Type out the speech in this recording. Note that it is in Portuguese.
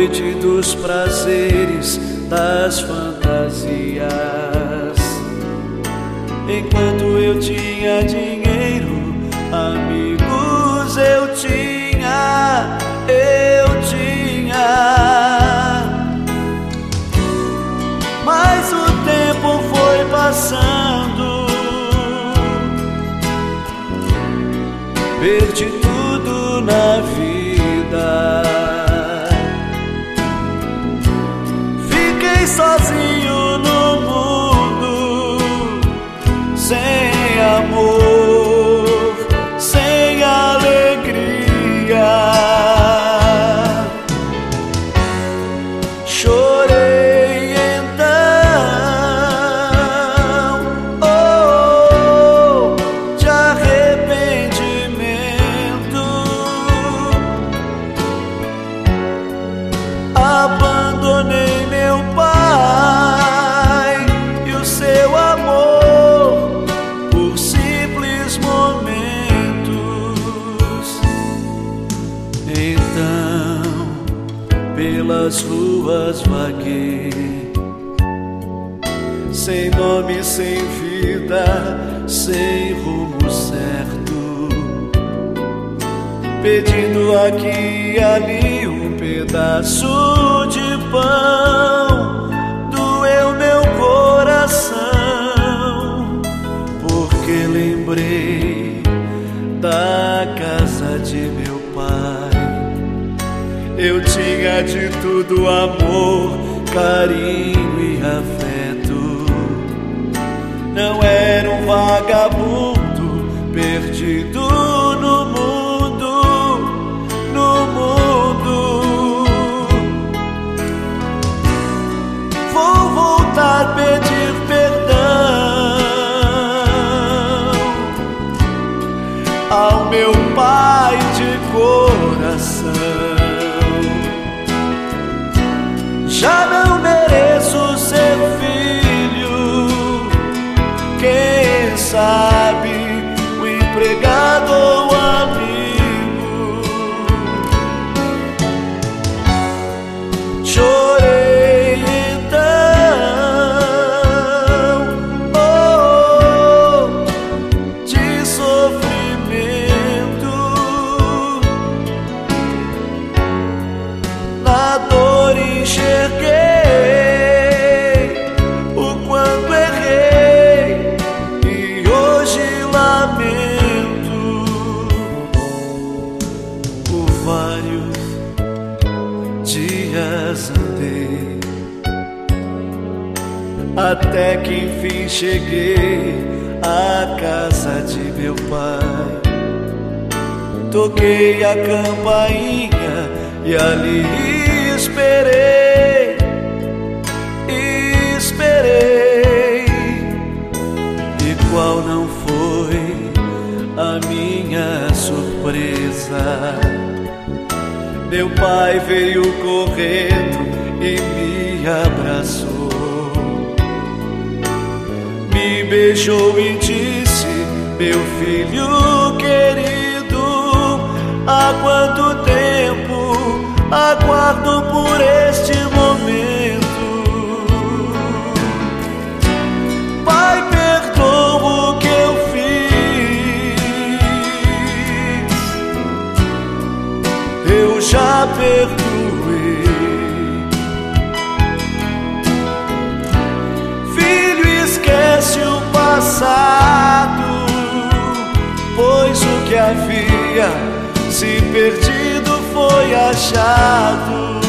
noite dos prazeres, das fantasias. Enquanto eu tinha dinheiro, amigos eu tinha. Mas o tempo foi passando, perdi tudo na vida. Fiquei sozinho no mundo, sem amor, sem alegria. Chorei então, de arrependimento. Abandonei meu pai e o seu amor por simples momentos. Então pelas ruas vaguei, sem nome, sem vida, sem rumo certo, pedindo aqui e ali um pedaço de pão. Doeu meu coração, porque lembrei da casa de meu pai. Eu tinha de tudo: amor, carinho e afeto. Não era um vagabundo perdido no mundo, no mundo. Vou voltar a pedir perdão ao meu pai de coração. Já não mereço ser filho, quem sabe um empregado ou amigo. Chorei então, de sofrimento, na dor enxerguei o quanto errei e hoje lamento. Por vários dias andei, até que enfim cheguei à casa de meu pai. Toquei a campainha e ali esperei, e qual não foi a minha surpresa? Meu pai veio correndo e me abraçou, me beijou e disse: meu filho querido, há quanto tempo aguardo por este momento. Pai, perdoa o que eu fiz, eu já perdoei. Filho, esquece o passado, pois o que havia se perdido foi achado.